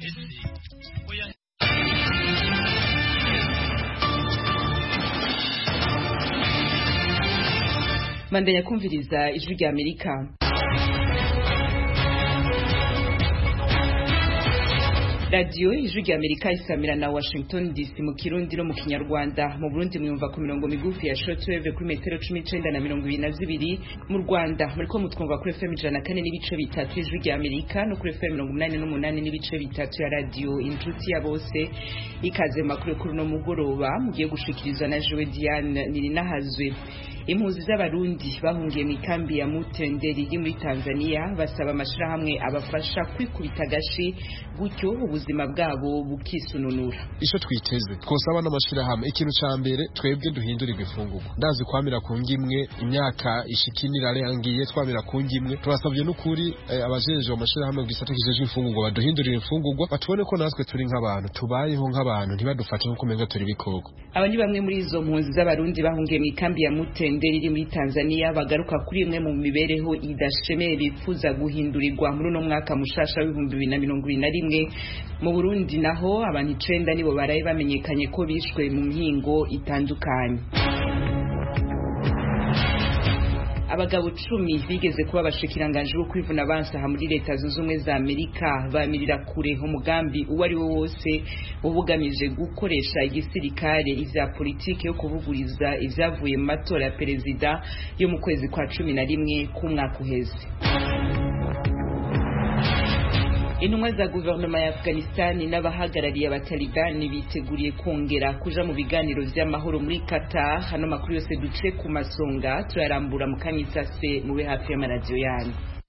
Mandanya kumviriza ijwi rya Amerika. Radio ijwi rya Amerika isamira na Washington DC mu Kirundi no mu Kinyarwanda. Mu Burundi mwumva ku mirongo migufi ya shortwave kuri metero 19 na 22. Mu Rwanda muriko mutwumva kuri FM 104 n'ibice bitatu ijwi rya Amerika no kuri FM 88 n'ibice bitatu ya radio Inshuti ya bose. Ikaze makuru kuri no mugoroba mugiye gushikirizwa na Joe Diane Nirinahazwe. Impunzi z'abarundi bahungiye mu kambi ya Mutenderi iri muri Tanzania basaba amashirahamwe abafasha kwikubita gashi gutyo ubuzima bwabo bukisununura. Ico twiteze twosaba n'amashirahamwe ikintu ca mbere twebwe duhindura ibifungurwa. Ndazi kwamira ku ngimwe imyaka ishikinira arangiye twamira ku ngimwe turasabye n'ukuri abajeje mu mashirahamwe gisatukije ifungurwa baduhindurira ifungurwa batubone ko natwe turi nk'abantu tubayeho nk'abantu ntibadufate nko kumenga turi bikoko. Aba ni bamwe muri izo mpunzi z'abarundi bahungiye mu kambi ya Mutenderi iri muri Tanzania bagaruka kuri imwe mu mibereho idashemeye bifuza guhindurirwa muri no mwaka mushasha wa 2021. Mu Burundi naho abantu 9 nibo baraye bamenyekanye ko bishwe mu mihingo itandukanye. Abagabo 10 bigeze kuba bashikiranganje bo kwivuna abansa muri leta zunze ubumwe za Amerika bamirira kure umugambi uwari wo wose ubugamije gukoresha igisirikare ivya politike yo kuvuguriza ivyavuye mu matora ya perezida yo mu kwezi kwa 11 ku mwaka uheze. Intumwa za guverinoma ya Afghanistan n'abahagarariye abatalibani biteguriye kongera kuja mu biganiro vy'amahoro muri Qatar. Hano makuru yose duce ku masonga turarambura mu kanyisase muwe hafi y'amaradiyo yanyu.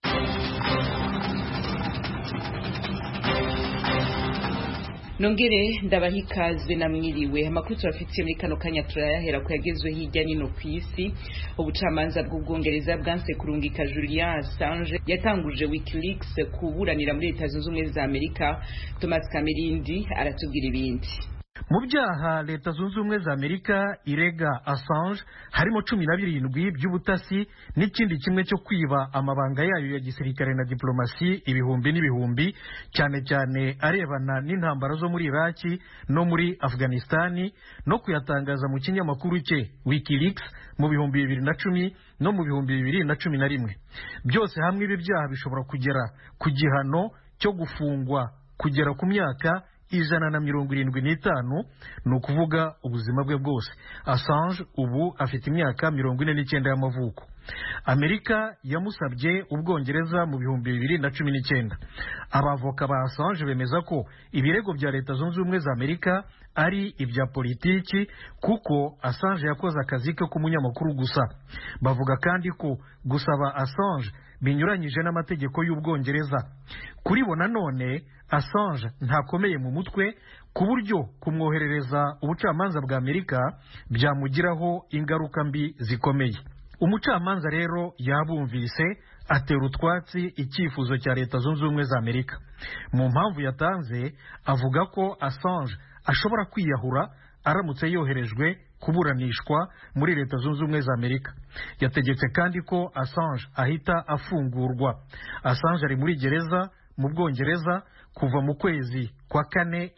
Nongere ndabahikazwe namwiriwe amakuru turafitiye muri kano kanya turayahera ko yagezwe hirya nino kwisi. Ubucamanza bw'Ubwongereza bwanse kurungika Julian Assange yatanguje WikiLeaks kuburanira muri leta zunze ubumwe za Amerika. Thomas Kamirindi aratubwira ibindi. Mu byaha leta zunze ubumwe za Amerika irega Assange harimo 17 by'ubutasi n'ikindi kimwe cyo kwiba amabanga yayo ya gisirikare na diplomasi ibihumbi n'ibihumbi cyane cyane arebana n'intambara zo muri Iraki no muri Afghanistan no kuyatangaza mu kinyamakuru cye WikiLeaks mu bihumbi 2010 no mu bihumbi 2011. Byose hamwe ibi byaha bishobora kugera ku gihano cyo gufungwa kugera ku myaka 175 ni ukuvuga ubuzima bwe bwose. Assange ubu afite imyaka 49 y'amavuko. Amerika yamusabye Ubwongereza mu bihumbi 2019. Abavoka ba Assange bemeza ko ibirego bya leta zunze ubumwe za Amerika ari ibya politiki kuko Assange yakoze akazi ke k'umunyamakuru gusa. Bavuga kandi ko gusaba Assange binyuranyije n'amategeko y'Ubwongereza. Kuri bo nanone Assange ntakomeye mu mutwe ku buryo kumwoherereza ubucamanza bwa Amerika byamugiraho ingaruka mbi zikomeye. Umucamanza rero yabumvise atera utwatsi icyifuzo cya leta zunze ubumwe za Amerika. Mu mpamvu yatanze avuga ko Assange ashobora kwiyahura aramutse yoherejwe kuburanishwa muri leta zunze ubumwe za Amerika. Yategetse kandi ko Assange ahita afungurwa. Assange ari muri gereza mu Bwongereza kuva mu kwezi kwa 4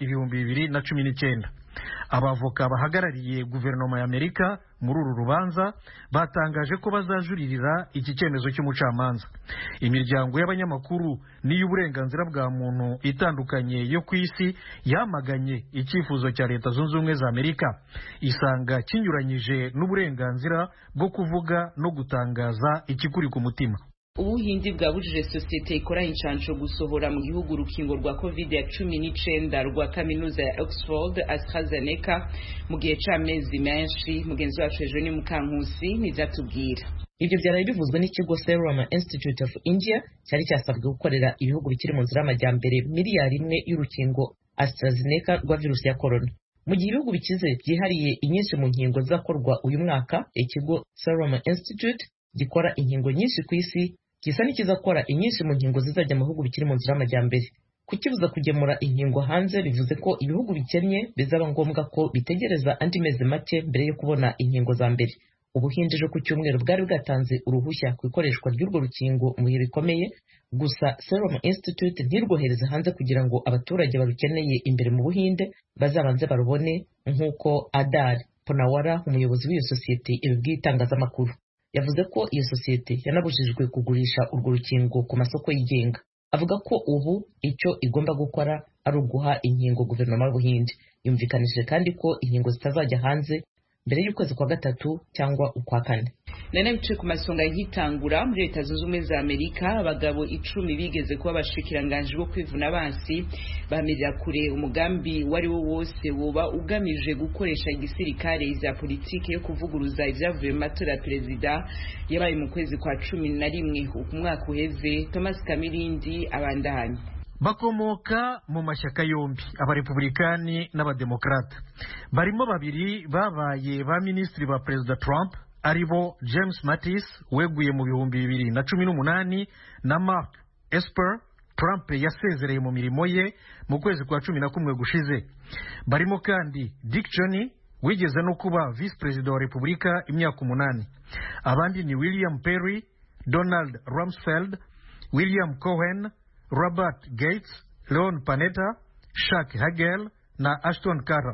2019. Abavoka bahagarariye guverinoma ya Amerika muri uru rubanza batangaje ko bazajuririra iki cyemezo cy'umucamanza. Imiryango y'abanyamakuru n'iy'uburenganzira bwa muntu itandukanye yo ku isi yamaganye icyifuzo cya leta zunze ubumwe za Amerika, isanga kinyuranyije n'uburenganzira bwo kuvuga no gutangaza ikikuri ku mutima. Ubuhindi bwabujije sosiyete ikora inshansho gusohora mu gihugu urukingo rwa COVID-19 rwa kaminuza ya Oxford AstraZeneca mu gihe c'amezi menshi. Mugenzi wacu Eugene Mukankusi nizatubwira. Ibyo byaraye bivuzwe n'ikigo Serum Institute of India cyari cyasabwe gukorera ibihugu bikiri mu nzira y'amajyambere miliyari 1 y'urukingo AstraZeneca rwa virusi ya corona. Mu gihe ibihugu bikize byihariye inyinshi mu nkingo zakorwa uyu mwaka, ikigo Serum Institute gikora inkingo nyinshi ku isi gisa n'ikizakora inyinshi mu nkingo zizajya mu bihugu bikiri mu nzira y'amajyambere. Kukibuza kugemura inkingo hanze bivuze ko ibihugu bikennye bizaba ngombwa ko bitegereza andi mezi make mbere yo kubona inkingo za mbere. Ubuhinde ejo ku cyumweru bwari bwatanze uruhushya ku ikoreshwa ry'urwo rukingo mu bihe bikomeye, gusa Serum Institute ntirwohereze hanze kugira ngo abaturage barukeneye imbere mu Buhinde bazabanze barubone, nk'uko Adar Ponawara, umuyobozi w'iyo sosiyete, ibibwiye itangazamakuru. Yavuze ko iyo sosiyete yanabujijwe kugurisha urwo rukingo ku masoko yigenga. Avuga ko ubu icyo igomba gukora ari uguha inkingo guverinoma y'Ubuhinde. Yumvikanishije kandi ko inkingo zitazajya hanze mbere y'ukwezi kwa gatatu cyangwa ukwa kane. Nene bice ku masonga nkitangura muri Leta Zunze Ubumwe za Amerika, abagabo 10 bigeze kuba abashikiranganje bo kwivuna abansi bamirira kure umugambi wari wo wose woba ugamije gukoresha igisirikare za politike yo kuvuguruza ivyavuye mu matora ya perezida yabaye mu kwezi kwa 11 umwaka uheze. Thomas Kamilindi abandahanye. Bakomoka mu mashyaka yombi, abarepublikani n'abademokrata. Barimo babiri babaye ba minisitiri ba Perezida Trump, aribo James Mattis weguye mu 2018 na Mark Esper Trump yasezereye mu mirimo ye mu kwezi kwa 11 gushize. Barimo kandi Dick Cheney wigeze no kuba vice president wa Republika imyaka 8. Abandi ni William Perry, Donald Rumsfeld, William Cohen, Robert Gates, Leon Panetta, Chuck Hagel na Ashton Kutcher.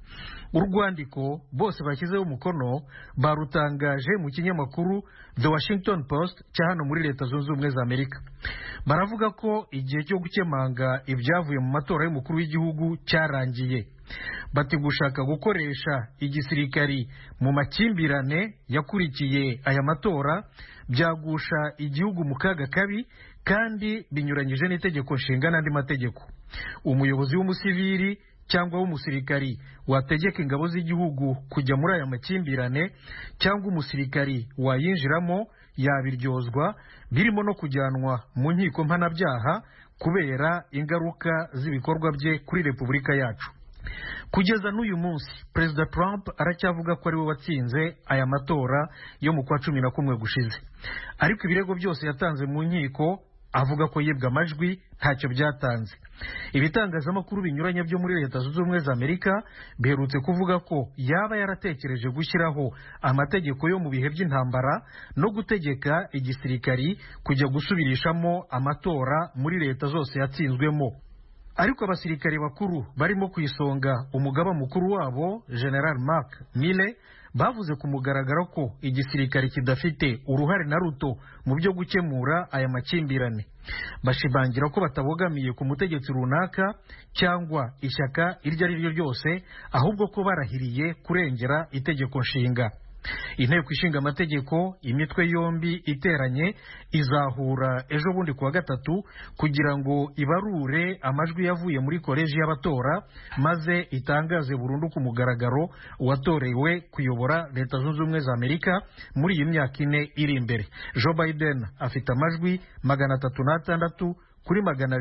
Urwandiko bose bashyizeho umukono barutangaje mu kinyamakuru The Washington Post cya hano muri Leta Zunze Ubumwe za Amerika. Baravuga ko igihe cyo gukemanga ibyavuye mu matora y'umukuru w'igihugu cyarangiye. Bati gushaka gukoresha igisirikari mu makimbirane yakurikiye aya matora byagusha igihugu mu kaga kabi kandi binyuranyije n'itegeko nshinga n'andi mategeko. Umuyobozi w'umusivili cyangwa w'umusirikari wategeka ingabo z'igihugu kujya muri aya makimbirane cyangwa umusirikari wayinjiramo yabiryozwa, birimo no kujyanwa mu nkiko mpanabyaha kubera ingaruka z'ibikorwa bye kuri Repubulika yacu. Kugeza n'uyu munsi Perezida Trump aracyavuga ko ari we watsinze aya matora yo mu kwa 11 gushize, ariko ibirego byose yatanze mu nkiko avuga ko yibwa amajwi ntacyo byatanze. Ibitangazamakuru binyuranye byo muri Leta Zunze Ubumwe za Amerika biherutse kuvuga ko yaba yaratekereje gushyiraho amategeko yo mu bihe by'intambara no gutegeka igisirikari kujya gusubirishamo amatora muri leta zose yatsinzwemo. Ariko abasirikari bakuru barimo kwisonga umugaba mukuru wabo General Mark Milley bavuze ku mugaragaro ko igisirikare kidafite uruhare na ruto mu byo gukemura aya makimbirane. Bashibangira ko batabogamiye ku mutegetsi runaka cyangwa ishyaka iryo ari ryo ryose, ahubwo ko barahiriye kurengera itegeko nshinga. Inteko ishinga amategeko imitwe yombi iteranye izahura ejo bundi kuwa gatatu kugira ngo ibarure amajwi yavuye muri koleji y'abatora maze itangaze burundu ku mugaragaro uwatorewe kuyobora Leta Zunze Ubumwe za Amerika muri iyi myaka 4 iri imbere. Joe Biden afite amajwi 306 kuri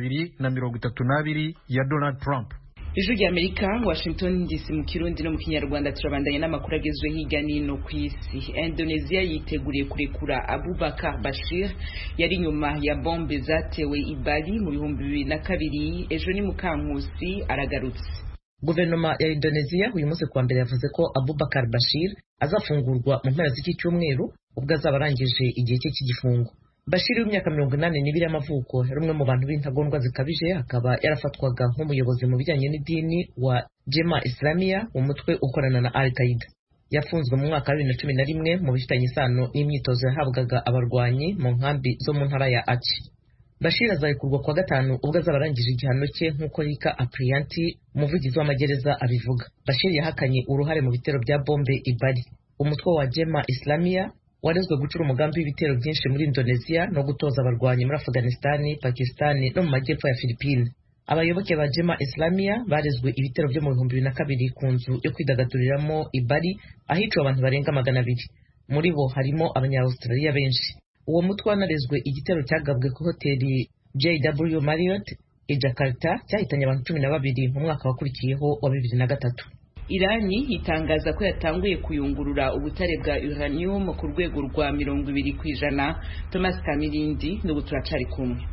232 ya Donald Trump. Ijwi rya Amerika, Washington DC mu Kirundi no mu Kinyarwanda. Turabandanya n'amakuru agezwe hirya n'ino ku isi. Indonesia yiteguriye kurekura Abubakar Bashir yari nyuma ya bombe zatewe i Bali mu 2002. Ejo ni Mukankusi aragarutse. Guverinoma ya Indonesia uyu munsi kuwa mbere yavuze ko Abubakar Bashir azafungurwa mu mpera z'iki cyumweru ubwo azaba arangije igihe cye cy'igifungo. Bashir w'imyaka 82 y'amavuko yari umwe mu bantu b'intagondwa zikabije, akaba yarafatwaga nk'umuyobozi mu bijyanye n'idini wa Jemaah Islamiyah, umutwe ukorana na Al-Qaeda. Yafunzwe mu mwaka wa 2011 mu bifitanye isano n'imyitozo yahabwaga abarwanyi mu nkambi zo mu ntara ya Aceh. Bashir azarekurwa kwa gatanu ubwo azaba arangije igihano cye, nk'uko Rika Aprianti, umuvugizi w'amagereza abivuga. Bashir yahakanye uruhare mu bitero bya bombe i Bali. Umutwe wa Jemaah Islamiyah warezwe gucura umugambi w'ibitero byinshi muri Indonesia no gutoza abarwanyi muri Afghanistan, Pakistan no mu majyepfo ya Philippines. Abayoboke ba Jemaah Islamiyah barezwe ibitero byo mu 2002 ku nzu yo kwidagaduriramo i Bali ahicwa abantu barenga 200. Muri bo harimo abanya-Australia benshi. Uwo mutwe wanarezwe igitero cyagabwe ku hoteli JW Marriott i Jakarta cyahitanye abantu 12 mu mwaka wakurikiyeho wa 2003. Irani itangaza ko yatanguye kuyungurura ubutare bwa uranium ku rwego rwa 20%. Thomas Kamilindi n'ubu turacari kumwe.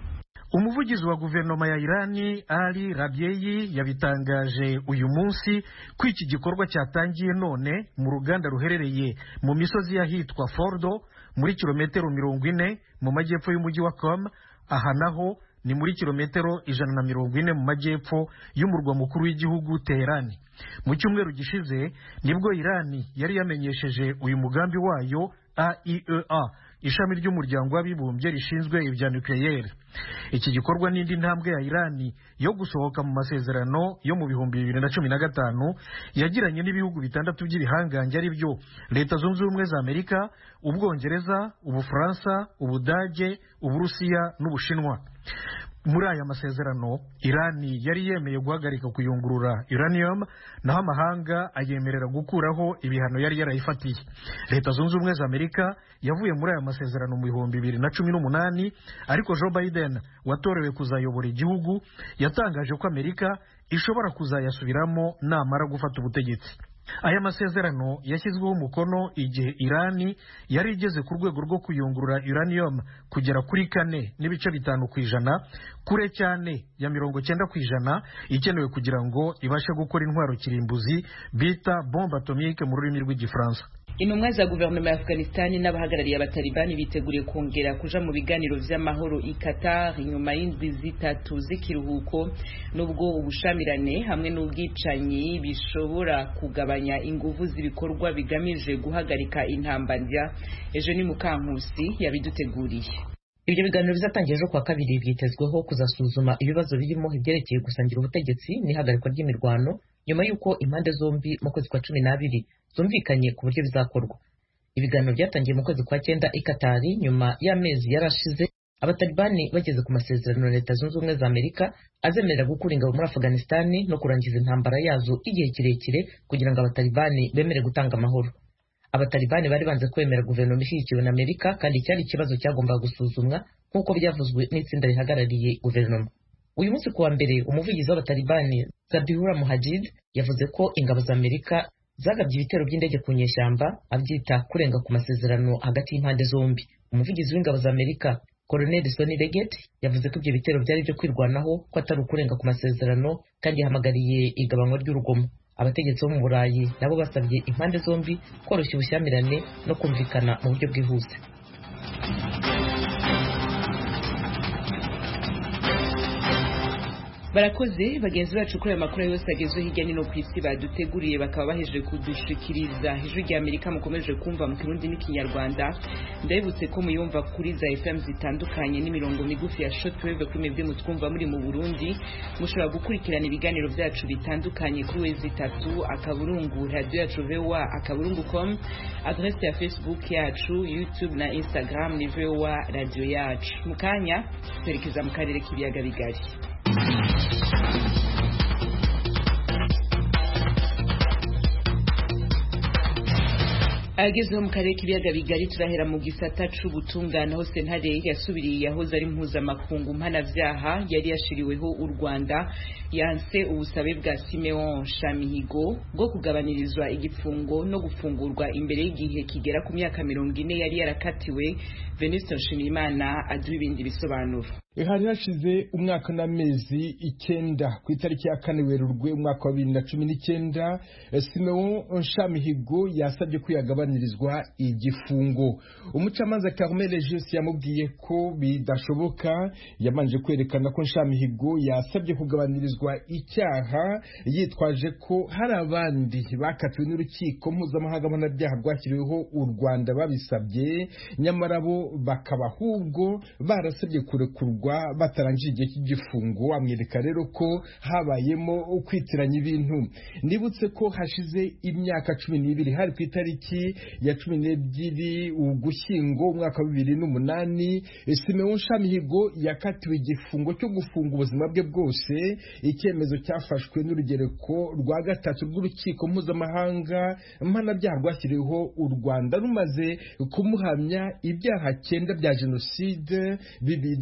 umuvugizi wa guverinoma ya Irani Ali Rabieyi yabitangaje uyu munsi ko iki gikorwa cyatangiye none mu ruganda ruherereye mu misozi y'ahitwa Fordo muri kilometero 40 mu majyepfo y'umujyi wa Qom. Aha naho ni muri kilometero 140 mu majyepfo y'umurwa mukuru w'igihugu Teherani. Mu cyumweru gishize nibwo Irani yari yamenyesheje uyu mugambi wayo AIEA, ishami ry'umuryango w'abibumbye rishinzwe ibya nucleaire. Iki gikorwa n'indi ntambwe ya Irani yo gusohoka mu masezerano yo mu 2015 yagiranye n'ibihugu bitandatu by'ibihangange ari byo Leta Zunze Ubumwe za Amerika, Ubwongereza, Ubufaransa, Ubudage, Uburusiya n'Ubushinwa. Muri aya masezerano Irani yari yemeye guhagarika kuyungurura uranium, naho amahanga ayemerera gukuraho ibihano yari yarayifatiye. Leta Zunze Ubumwe za Amerika yavuye muri aya masezerano mu 2018, ariko Joe Biden watorewe kuzayobora igihugu yatangaje ko Amerika ishobora kuzayasubiramo namara gufata ubutegetsi. Aya masezerano yashyizweho umukono igihe Irani yari igeze ku rwego rwo kuyungurura uranium kugera kuri 4.5%, kure cyane ya 90% ikenewe kugira ngo ibashe gukora intwaro kirimbuzi bita bombe atomique mu rurimi rw'igifaransa. Intumwa za guverinoma ya Afghanistan n'abahagarariye abatalibani biteguriye kongera kuja mu biganiro vy'amahoro i Qatar nyuma y'indwi zitatu z'ikiruhuko, nubwo ubushamirane hamwe n'ubwicanyi bishobora kugabanya inguvu z'ibikorwa bigamije guhagarika intambara. Eugenie Mukankusi yabiduteguriye. Ibyo biganiro bizatangira ejo kuwa kabiri byitezweho kuzasuzuma ibibazo birimo ibyerekeye gusangira ubutegetsi n'ihagarikwa ry'imirwano nyuma y'uko impande zombi mu kwezi kwa 12 zumvikanye ku buryo bizakorwa. Ibiganiro byatangiye mu kwezi kwa 9 i Qatar nyuma y'amezi yarashize abatalibani bageze ku masezerano na Leta Zunze Ubumwe za Amerika azemerera gukura ingabo muri Afghanistan no kurangiza intambara yazo igihe kirekire kugira ngo abatalibani bemere gutanga amahoro. Abatalibani bari banze kwemera guverinoma ishyigikiwe na Amerika, kandi cyari ikibazo cyagombaga gusuzumwa nk'uko byavuzwe n'itsinda rihagarariye guverinoma. Uyu munsi kuwa mbere umuvugizi w'abatalibani Zabihullah Mujahid yavuze ko ingabo za Amerika zagabye ibitero by'indege ku nyeshyamba, abyita kurenga ku masezerano hagati y'impande zombi. Umuvugizi w'ingabo za Amerika Colonel Sonny Leggett yavuze ko ibyo bitero byari byo kwirwanaho, ko atari ukurenga ku masezerano, kandi yahamagariye igabanywa ry'urugomo. Abategetsi bo mu Burayi nabo basabye impande zombi koroshya ubushyamirane no kumvikana mu buryo bwihuse. Barakoze bagenzi bacu kuri amakuru yose agezwe hirya no ku isi baduteguriye, bakaba bahejeje kudushikiriza. Ijwi rya Amerika mukomeje kumva mu Kirundi n'Ikinyarwanda. Ndabibutse ko muyumva kuri za FM zitandukanye n'imirongo migufi ya shortwave kuri mwebwe mutwumva muri mu Burundi. Mushobora gukurikirana ibiganiro byacu bitandukanye kuri wezi 3 akaburungu radio yacu VOA akaburungu.com, adresse ya Facebook yacu, YouTube na Instagram ni VOA radio yacu. Mukanya terekeza mu karere k'ibiyaga bigari. Agezwe mu karere k'ibiyaga bigari turahera mu gisata c'ubutungane, aho sentare yasubiriye yahoze ari mpuzamakungu mpanavyaha yari yashiriweho u Rwanda yanse ubusabe bwa Simeon Shamihigo bwo kugabanirizwa igifungo no gufungurwa imbere y'igihe kigera ku myaka 40 yari yarakatiwe. Venuste Nshimiyimana aduha ibindi bisobanuro. Hari hashize umwaka n'amezi 9 ku itariki ya 4 Werurwe umwaka wa 2019 Simeon Shamihigo yasabye ko yagabanirizwa igifungo. Umucamanza Carmel Regis yamubwiye ko bidashoboka, yamanje kwerekana ko Shamihigo yasabye kugabanirizwa icyaha yitwaje ko hari abandi bakatiwe n'urukiko mpuzamahanga mpanabyaha rwashyiriweho u Rwanda babisabye, nyamara bo bakaba ahubwo barasabye kurekurwa batarangije igihe cy'igifungo. Amwereka rero ko habayemo kwitiranya ibintu. Nibutse ko hashize imyaka 12 hari ku itariki ya 12 Ugushyingo umwaka wa 2008 Simeon Shamihigo yakatiwe igifungo cyo gufunga ubuzima bwe bwose, icyemezo cyafashwe n'urugereko rwa gatatu rw'urukiko mpuzamahanga mpanabyaha rwashyiriweho u Rwanda rumaze kumuhamya ibyaha 9 bya jenoside, 2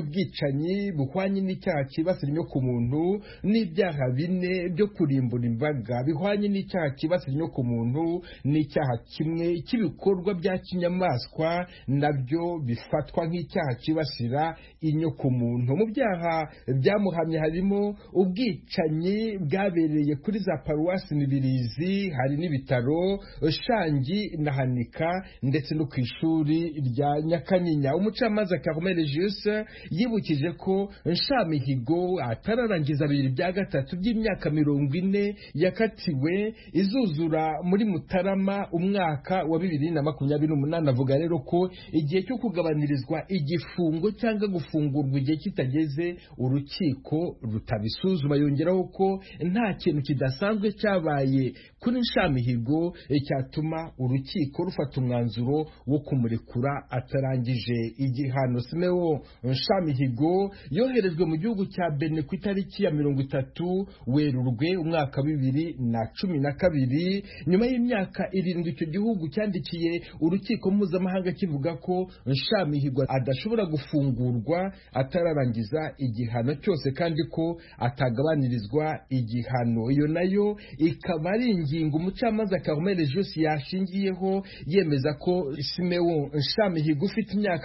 by'ubwicanyi buhwanye n'icyaha kibasira inyokomuntu n'ibyaha 4 byo kurimbura imbaga bihwanye n'icyaha kibasira inyokomuntu n'icyaha kimwe cy'ibikorwa bya kinyamaswa nabyo bifatwa nk'icyaha kibasira inyokomuntu. Mu byaha byamuhamye harimo ubwicanyi bwabereye kuri za paruwasi Mibirizi, hari n'ibitaro Shangi na Hanika ndetse no ku ishuri rya Nyakanyinya. Umucamanza Carmel Jus yibukije ko Nshamihigo atararangiza 2/3 by'imyaka 40 yakatiwe izuzura muri Mutarama umwaka wa 2028. Avuga rero ko igihe cyo kugabanirizwa igifungo cyangwa gufungurwa igihe kitageze urukiko rutabisuzuma. Yongeraho ko nta kintu kidasanzwe cyabaye kuri Nshamihigo cyatuma urukiko rufata umwanzuro wo kumurekura atarangije igihano. Simeon Nshamihigo yoherejwe mu gihugu cya Benin ku itariki ya 30 Werurwe umwaka 2012. Nyuma y'imyaka 7 icyo gihugu cyandikiye urukiko mpuzamahanga kivuga ko Nshamihigo adashobora gufungurwa atararangiza igihano cyose kandi ko atagabanirizwa igihano. Iyo nayo ikaba ari ingingo umucamanza Carmel Jus yashingiyeho yemeza ko Simeon Nshamihigo ufite imyaka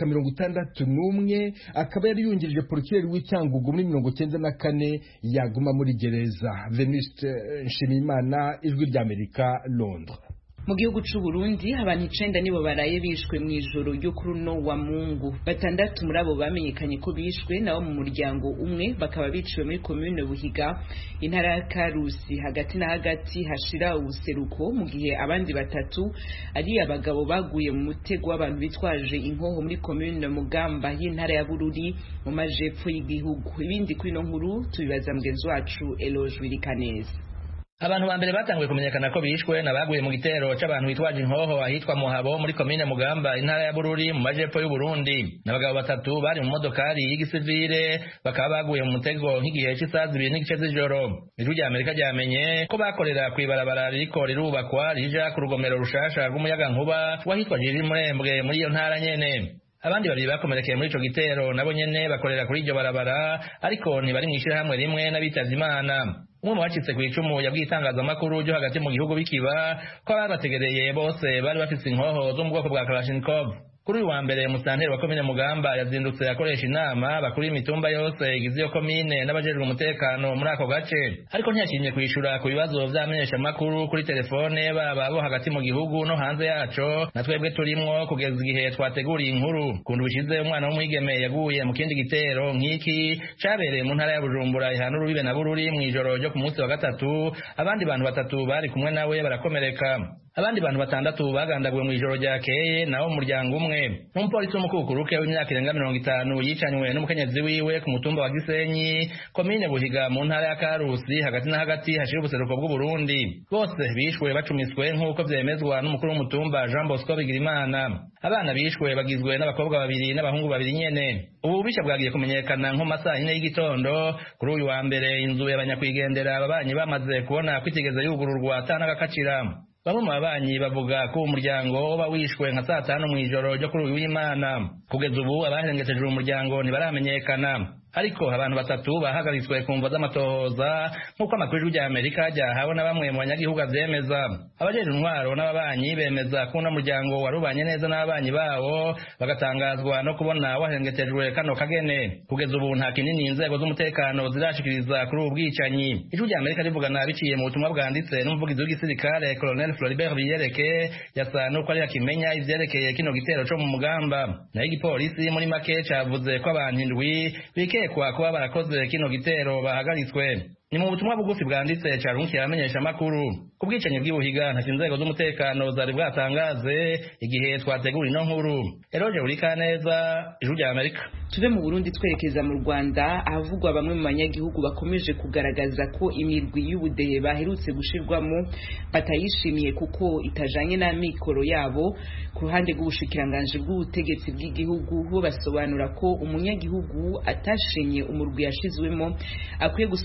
61 akaba yari yungirije porokireri w'Icyangugu muri 1994 yaguma muri gereza. Venuste Nshimiyimana, Ijwi ry'Amerika, Londres. Mu gihugu c'u Burundi abantu 9 nibo baraye bishwe mu ijoro ryo kuri no wa Mungu. 6 muri abo bamenyekanye ko bishwe nabo mu muryango umwe, bakaba biciwe muri commune Buhiga intara ya Karusi hagati na hagati hashira ubuseruko, mu gihe abandi 3 ari abagabo baguye mu mutego w'abantu bitwaje inkoho muri commune Mugamba y'intara ya Bururi mu majepfo y'igihugu. Ibindi kuri no nkuru tubibaza mugenzi wacu Eloge Wirikaneza. Abantu bambere batanguye kumenyekana ko bishwe nabaguye mu gitero c'abantu bitwaje inkoho ahitwa Muhabo muri commune Mugamba intara ya Bururi mu majepfo y'u Burundi. N'abagabo 3 bari mu modokari y'igisivile bakaba baguye mu mutego nk'igihe cy'isaha 2:30 z'ijoro. Ijwi ry'Amerika ryamenye ko bakorera kwibarabara ririko rirubakwa rija ku rugomero rushasha rw'umuyaga nkuba wahitwa Jiri Murembwe muri iyo ntara nyene. Abandi babiri bakomerekeye muri ico gitero nabo nyene bakorera kuri iryo barabara ariko ntibari mwishira hamwe rimwe n'abitavye Imana. Umwe mu bacitse ku icumu yabwiye itangazamakuru ryo hagati mu gihugu bikiba ko ababategereye bose bari bafise inkoho zo mu bwoko bwa Kalashnikov. Kuri uyu wa mbere musanteri wa komine Mugamba yazindutse akoresha inama bakuri imitumba yose igize iyo komine n'abajejwe umutekano muri ako gace, ariko ntiyashimye kwishura ku bibazo vy'amenyesha makuru kuri telefone baba bo hagati mu gihugu no hanze yaco, na twebwe turimwo kugeza igihe twateguriye inkuru. Kundu bishize umwana w'umwigeme yaguye mu kindi gitero nk'iki cabereye mu ntara ya Bujumbura ihana urubibe na Bururi mw'ijoro ryo ku munsi wa 3, abandi bantu 3 bari kumwe nawe barakomereka. Abandi bantu 6 bagandaguwe mu ijoro ryakeye nawo umuryango umwe. Umupolisi w'umukukuruke w'imyaka irenga 50 yicanywe n'umukenyezi wiwe ku mutumba wa Gisenyi komine Buhiga mu ntara ya Karusi hagati na hagati hashira ubuseruko bw'u Burundi. Bose bishwe bacumiswe nk'uko vyemezwa n'umukuru w'umutumba Jean Bosco Bigirimana. Abana bishwe bagizwe n'abakobwa 2 n'abahungu 2 nyene. Ubu bisha bwagiye kumenyekana nko masaha 4 y'igitondo kuri uyu wa mbere. Inzu y'abanyakwigendera ababanyi bamaze kubona kwitigeze yugururwa atanagakacira. Bamwe mu babanyi bavuga ko umuryango uba wishwe nka saa 5 mw'ijoro ryo kuri uyu w'Imana. Kugeza ubu abahengeteje umuryango ntibaramenyekana, ariko abantu 3 bahagaritswe ku mvo z'amatohoza nk'uko amakuru y'Amerika ryahawe na bamwe mu banyagihugu avyemeza. Abajeje intwaro n'ababanyi bemeza ko uno muryango warubanye neza n'ababanyi bawo, bagatangazwa no kubona wahengetejwe kano kagene. Kugeza ubu nta kinini inzego z'umutekano zirashikiriza kuri ubu bwicanyi. Ijwi ry'Amerika rivugana biciye mu butumwa bwanditse n'umuvugizi w'igisirikare Colonel Floribert Biyereke yasa nuko ari yakimenya ivyerekeye kino gitero co mu Mugamba. Naho igipolisi muri make cavuze ko abantu 7 bikekwa kuba barakoze kino gitero bahagaritswe. Ni mu butumwa bugufi bwanditse carunki yamenyesha makuru kubwicanyi bw'Ibuhiga nta inzego z'umutekano zari bwatangaze igihe twategura ino nkuru. Eroje Urikaneza, Ijwi ry'Amerika. Tuve mu Burundi twerekeza mu Rwanda ahavugwa bamwe mu banyagihugu bakomeje kugaragaza ko imirwi y'ubudehe baherutse gushirwamo batayishimiye kuko itajanye na mikoro yabo. Ku ruhande rw'ubushikiranganje bw'ubutegetsi bw'igihugu bo basobanura ko umunyagihugu atashimye umurwi yashizwemo akwiye gusobanura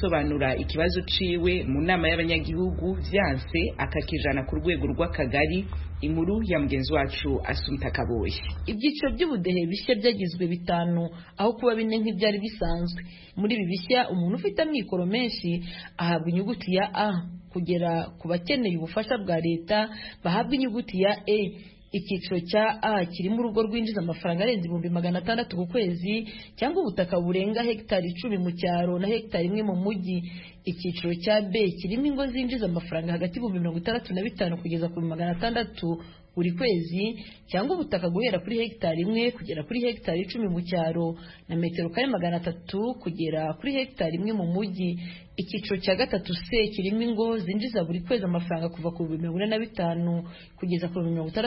gushikiriza ikibazo ciwe mu nama y'abanyagihugu vyanse akakijana ku rwego rw'akagari. Inkuru ya mugenzi wacu Asumta Kaboyi. Ibyiciro by'ubudehe bishya byagizwe 5 aho kuba 4 nk'ibyari bisanzwe. Muri ibi bishya umuntu ufite amikoro menshi ahabwa inyuguti ya A kugera ku bakeneye ubufasha bwa leta bahabwa inyuguti ya E. Icyiciro cya A kirimo urugo rwinjiza amafaranga arenze 600 ku kwezi cyangwa ubutaka burenga hegitari 10 mu cyaro na hegitari 1 mu mujyi. Icyiciro cya B kirimo ingo zinjiza amafaranga hagati ya 65 kugeza ku 600 buri kwezi cyangwa ubutaka guhera kuri hegitari 1 kugera kuri hegitari 10 mu cyaro na metero kare 300 kugera kuri hegitari 1 mu mujyi. Icyiciro cya 3C kirimo ingo zinjiza buri kwezi amafaranga kuva ku 45 kugeza ku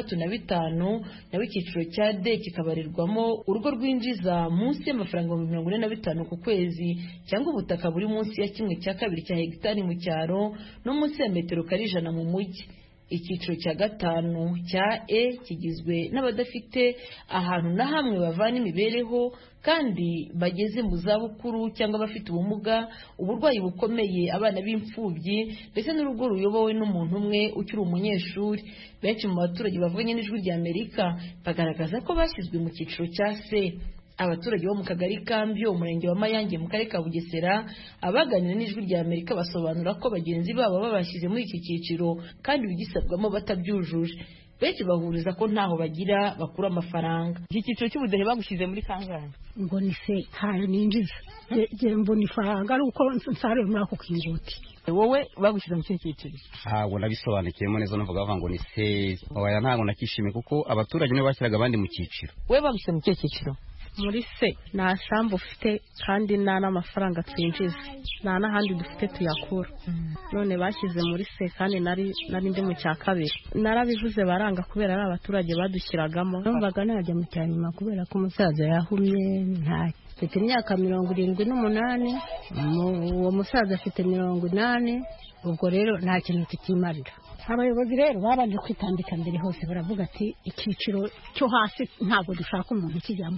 65, naho icyiciro cya D kikabarirwamo urugo rwinjiza munsi y'amafaranga 45 ku kwezi cyangwa ubutaka buri munsi ya 1/2 cya hegitari mu cyaro no munsi ya metero kare 100 mu mujyi. Icyiciro cya 5 cya E kigizwe n'abadafite ahantu na hamwe bavana imibereho kandi bageze mu zabukuru cyangwa bafite ubumuga, uburwayi bukomeye, abana b'imfubyi ndetse n'urugo ruyobowe n'umuntu umwe ukiri umunyeshuri. Benshi mu baturage bavuganye n'Ijwi ry'Amerika bagaragaza ko bashyizwe mu cyiciro cya C. Abaturage bo mu kagari Kambyo, umurenge wa Mayange mu karere ka Bugesera, abaganira n'Ijwi ry'Amerika basobanura ko bagenzi babo babashyize muri iki cyiciro kandi bigisabwamo batabyujuje. Benshi bahuriza ko ntaho bagira bakura amafaranga. Iki cyiciro cy'ubudehe bagushyize muri kangahe? Ngo ni se ntayo ninjiza. Mbona ifaranga ari uko nsare muri ako kinguti. Wowe bagushyize mu cyiciro? Ntabwo nabisobanukiyemo neza, navuga ngo ni se. Oya, ntabwo nakishimiye kuko abaturage nibo bashyiraga abandi mu cyiciro. Wowe bagushyize mu cyiciro? Muri se nta sambu ufite kandi nta n'amafaranga twinjiza, nta n'ahandi dufite tuyakura. None bashyize muri se kandi nari ndi mu cya kabiri. Narabivuze baranga kubera ari abaturage badushyiragamo. Numvaga najya mu cyanyuma kubera ko umusaza yahumye. Mfite imyaka 78, uwo musaza afite 80. Ubwo rero nta kintu tukimarira. Abayobozi rero babanje kwitambika mbere hose baravuga ati icyiciro cyo hasi ntabwo dushaka umuntu kijyamo.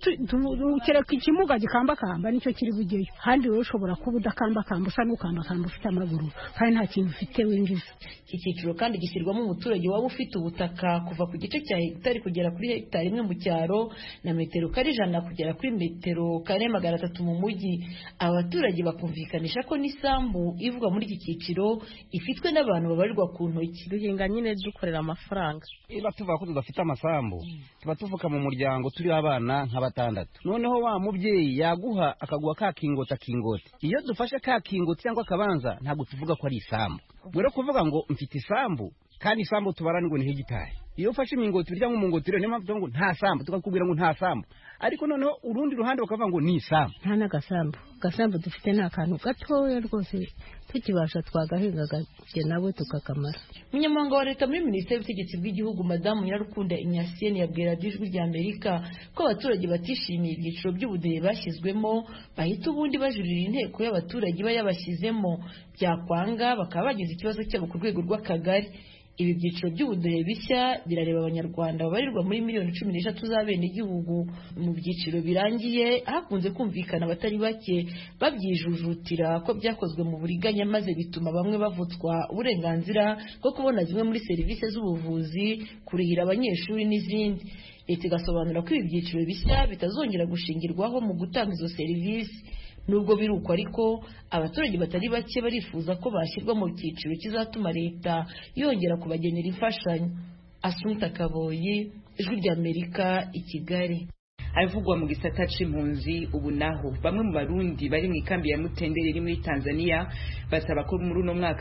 Kereka ikimuga gikambakamba nicyo kiri bugeyo, kandi wowe ushobora kuba udakambakamba usa n'ukambakamba ufite amaguru kandi nta kintu ufite winjiza. Iki cyiciro kandi gishyirwamo umuturage waba ufite ubutaka kuva ku gice cya hegitari kugera kuri hegitari 1 mu cyaro na metero kare 100 kugera kuri metero kare 300 mu mujyi. Abaturage bakumvikanisha ko n'isambu ivuga muri iki cyiciro ifitwe n'abantu babarirwa ku ntoki. Duhinga nyine dukorera amafaranga. Iba tuvuga ko tudafite amasambu, tuba tuvuka mu muryango turi abana nka 6. Noneho wa mubyeyi yaguha akaguha ka kingota. Iyo dufashe ka kingota cyangwa akabanza ntabwo tuvuga ko ari isambu. Bwero kuvuga ngo mfite isambu kandi isambu tubarani ngo ni hegitari. Iyo ufashe imingoti urya nk'umungoti rero niyo mpamvu ngo nta sambu, tukakubwira ngo nta sambu. Ariko noneho urundi ruhande bakavuga ngo ni isambu. Nta n'agasambu. Gasambu dufite nta kantu gatoya rwose tukibasha twagahingaga nabo tukakamara. Umunyamabanga wa leta muri Minisiteri y'Ubutegetsi bw'Igihugu Madamu Nyirarukunda Ignatienne yabwira Ijwi ry'Amerika ko abaturage batishimiye ibyiciro by'ubudehe bashyizwemo bahita ubundi bajurira inteko y'abaturage bayabashyizemo, byakwanga bakaba bagize ikibazo cyabo ku rwego rw'akagari. Ibi byiciro by'ubudehe bishya birareba abanyarwanda babarirwa muri miliyoni 13 z'abenegihugu. Mu byiciro birangiye hakunze kumvikana abatari bake babyijujutira ko byakozwe mu buriganya, maze bituma bamwe bavutswa uburenganzira bwo kubona zimwe muri serivisi z'ubuvuzi, kurihira abanyeshuri n'izindi. Leta igasobanura ko ibi byiciro bishya bitazongera gushingirwaho mu gutanga izo serivisi. Nubwo biruko ariko abaturage batari bake barifuza ko bashyirwa mu cyiciro kizatuma leta yongera kubagenera imfashanyo. Asumta Kaboyi, Ijwi ry'Amerika, i Kigali. Havugwa mu gisata c'impunzi ubu naho bamwe mu barundi bari mu ikambi ya Mutendere iri muri Tanzania basaba ko muri uno mwaka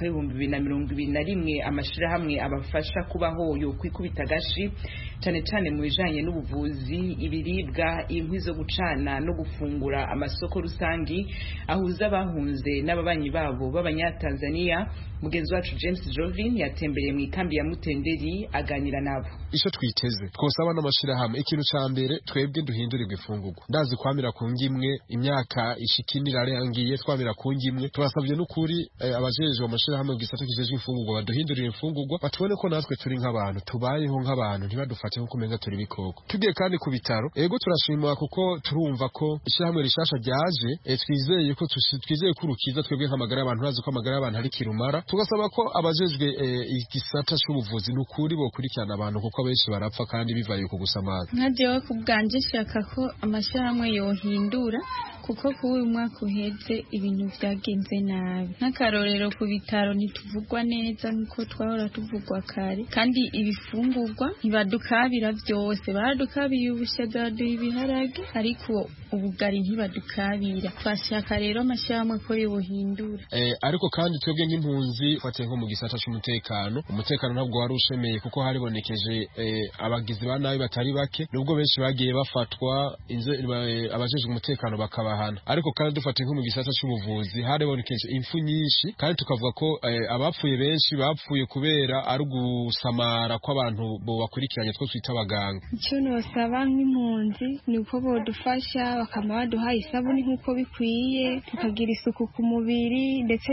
w'2021 amashirahamwe abafasha kubaho yo kwikubita gashi cyane mu bijanye n'ubuvuzi, ibiribwa, inkwi zo gucana no gufungura, amasoko rusangi ahuza bahunze n'ababanyi babo b'abanyatanzania. Mugenzi wacu James Jovin yatembereye mu ikambi ya Mutenderi aganira nabo. Isho twiteze twosaba n'amashirahamwe ikintu ca mbere twebwe duhindurirwe ifungurwa. Ndazi kwamira ku ngimwe imyaka ishikinira arangiye twamira ku ngimwe, twasabye n'ukuri abajejwe amashirahamwe gisata kijeje ifungurwa baduhindurire ifungurwa, batubone ko natwe turi nk'abantu tubayeho nk'abantu, ntibadufate badufate nko kumenga turi bikoko. Tugiye kandi ku bitaro ego turashimwa kuko turumva ko ishyirahamwe rishasha ryaje twizeye ko urukiza twebwe nk'amagara y'abantu urazi ko amagara y'abantu ari kirumara, tugasaba ko abajejwe igisata c'ubuvuzi n'ukuri bokurikirana abantu kuko abenshi barapfa kandi bivaye ku gusamaza. Nka jewe ku bwanje shaka ko amashyirahamwe yohindura kuko kuri uyu mwaka uheze ibintu byagenze nabi. Nk'akarorero ku bitaro ntituvugwa neza nk'uko twahora tuvugwa kare, kandi ibifungurwa ntibadukabira byose, baradukabiye ubushaza, baduha ibiharage, ariko ubugari ntibadukabira. Twashaka rero amashyirahamwe ko yohindura. Ariko kandi twebwe nk'impunzi fatiye nko mu gisata c'umutekano, umutekano ntabwo wari ushemeye kuko haribonekeje abagizi ba nabi batari bake, nubwo benshi bagiye bafatwa abajejwe umutekano bakabahana. Ariko kandi dufatiye nko mu gisata c'ubuvuzi haribonekeje impfu nyinshi, kandi tukavuga ko abapfuye benshi bapfuye kubera ari ugusamara kw'abantu bo bakurikiranye two twita abaganga. Icyo nosaba nk'impunzi ni uko bodufasha bakama baduha isabuni nk'uko bikwiye, tukagira isuku ku mubiri ndetse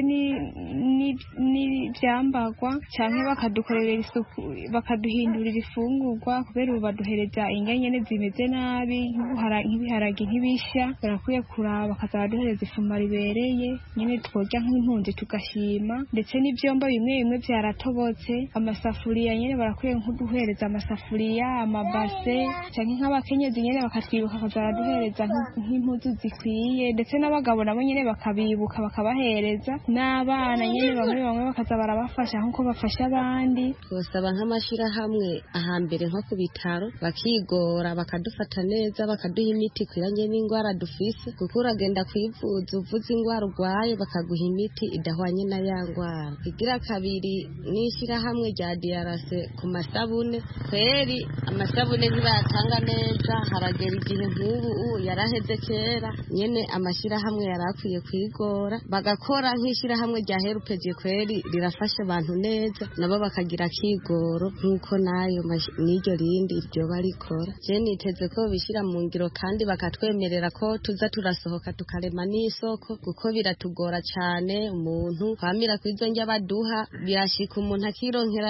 n'ibyambagwa, cyangwa bakadukorera isuku bakaduhindurira ifungurwa kubera ubu baduhereza indya nyene zimeze nabi nk'ibiharage nk'ibishya. Barakwiye kuraba bakaza baduhereza ifunguro ribereye nyene tworya nk'impunzi tugashima, ndetse n'ivyombo bimwe bimwe vyaratobotse, amasafuriya nyene barakwiye nk'uduhereza amasafuriya, amabase, cyangwa nk'abakenyezi nyene bakatwibuka bakaza baduhereza nk'impuzu zikwiye, ndetse n'abagabo nabo nyene bakabibuka bakabahereza, n'abana nyene bamwe bakaza barabafasha nk'uko bafasha abandi. Twosaba nk'amashirahamwe ahambere nko ku bitaro bakigora bakadufata neza, bakaduha imiti ikwiranye n'ingwara dufise, kuko uragenda kwivuza uvuze ingwara urwaye bakaguha imiti idahwanye na ya ngwara. Igira kabiri n'ishirahamwe rya DRC ku masabune, kweri amasabune ntibayatanga neza, haragera igihe nk'ubu yaraheze kera, nyene amashirahamwe yarakwiye kwigora bagakora nk'ishirahamwe rya Helpage, kweri rirafasha abantu neza, nabo bakagira kigoro nk'uko nayo n'iryo rindi iryo barikora. Je niteze ko bishira mu ngiro kandi bakatwemerera ko tuza turasohoka tukarema n'isoko, kuko biratugora cyane. Umuntu kwamira kwizo njya baduha birashika umuntu akironkera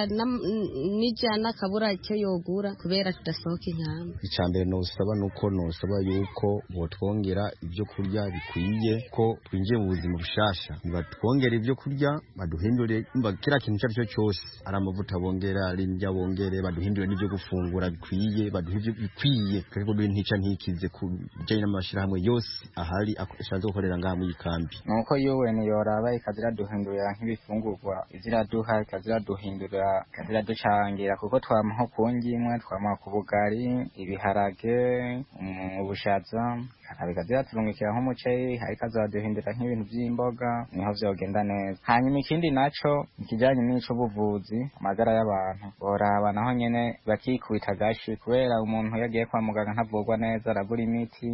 n'ijana kabura icyo yogura kubera tudasohoka inkamba. Icambere no usaba nuko nosaba yuko botwongera ibyo kurya bikwiye ko twinjiye mu buzima bushasha, batwongera ibyo kurya, baduhindure kira kintu cyo cyose, ari amavuta bongera, ari indya bongere, baduhindure n'ibyo gufungura bikwiye, baduhivye bikwiye kuko ntica ntikize ku bijanye n'amashirahamwe yose ahari ashaje gukorera ngaha mu ikambi. Nuko UN yoraba ikazira duhindurira nk'ibifungurwa, izira duha ikazira duhindurira, ikazira ducangira, kuko twamaho kungimwe, twamaho ku bugari, ibiharage, ubushaza, abikazira turungikira nk'umuceri, ariko azaduhindura nk'ibintu by'imboga, niho vyogenda neza. Hanyuma ikindi naco ikijanye n'ico buvuzi amagara y'abantu, boraba naho nyene bakikubita gashi, kubera umuntu yagiye kwa muganga ntavurwa neza, aragura imiti,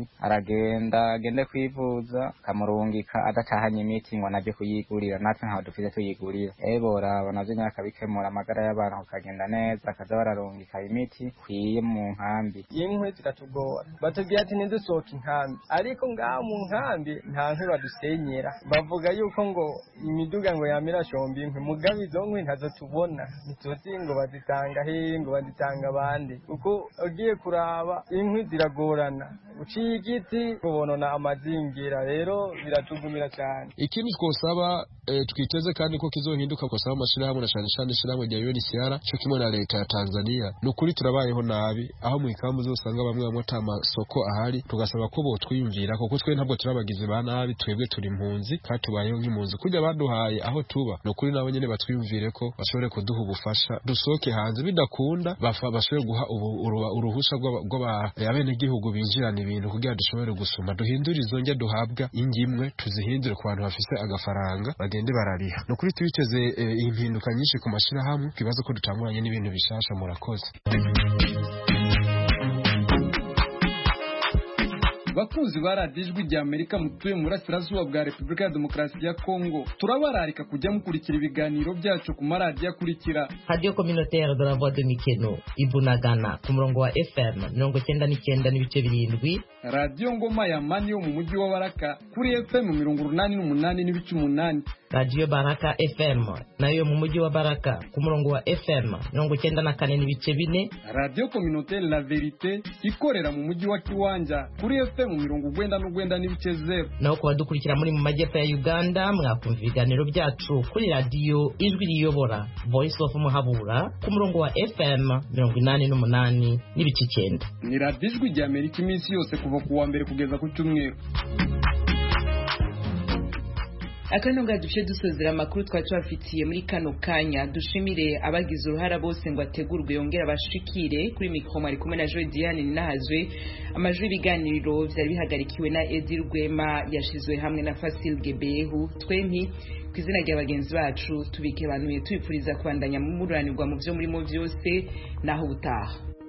agende kwivuza, kamurungika adatahanye imiti ngo naje kuyigurira, natwe ntaho dufite tuyigurira. Boraba navyo nyaka bikemura amagara y'abantu kagenda neza, akaza bararungika imiti kwiye mu nkambi. Inkwi ziratugora, batubwira ati ntidusohoke inkambi, ariko ngaho mu nkambi nta nkwi badusenyera. Bavuga yuko ngo imiduga ngo yamira shombi inkwi, mugabe izo nkwi ntazo tubona, ntituzi ngo bazitanga hehe, ngo bazitanga abandi, kuko ugiye kuraba inkwi ziragorana, uciye igiti kubonona amazingira, rero biratugumira cyane. Ikindi twosaba twiteze kandi ko kizohinduka, kosaba amashirahamwe na cyane ishirahamwe rya UNHCR cyo kimwe na leta ya Tanzania. Nukuri turabayeho nabi, aho mu ikambu zosanga bamwe amasoko ahari, tugasaba ko botwiyumvira, kuko twe ntabwo turabagize ba nabi, twebwe turi impunzi kandi tubayeho nk'impunzi. Kujya baduhaye aho tuba, nukuri nabo nyene batwiyumvire ko bashobore kuduha ubufasha, dusohoke hanze, bidakunda bashobore guha uruhusha rw'abene gihugu binjirana ibintu kugira dushobore gusuma, duhindure izo njya duhabwa ingimwe, tuzihindure ku bantu bafise agafaranga bagende barariha. Nukuri tubiteze impinduka nyinshi ku mashirahamwe, kibazo ko dutanguranye n'ibintu bishasha. Murakoze. bakunzi ba radiyo ijwi rya Amerika mutuye mu burasirazuba bwa Repubulika ya Demokarasi ya Kongo, turabararika kujya mukurikira ibiganiro byacu ku maradiyo akurikira: Radio Communautaire de la Voix de Mikeno Ibunagana ku murongo wa FM 99.7, Radio Ngoma ya Mani yo mu mujyi wa Baraka kuri FM 88.8, Radio Baraka FM nayo mu mujyi wa Baraka ku murongo wa FM 94.4, Radio Communautaire La Verite ikorera mu mujyi wa Kiwanja kuri FM 99.0. naho ku badukurikira muri mu majyepfo ya Uganda mwakumva ibiganiro byacu kuri Radio Ijwi Riyobora Voice of Muhabura ku murongo wa FM 88.9. Ni Radio Ijwi rya Amerika iminsi yose kuva ku wa mbere kugeza ku cyumweru. Akano gadushe dusozera amakuru twabafitiye muri kano kanya. Dushimire abagize uruhara bose ngo ategurwe yongera bashikire. Kuri mikro ari kumwe na Joy Diane Ninahazwe. Amajwi ibiganiro byari bihagarikiwe na Edir Rwema, yashizwe hamwe na Fasil Gebehu. Twempi kwizina rya bagenzi bacu tubike banuye tubipfuriza kwandanya mu muranirwa mu byo murimo byose naho utaha.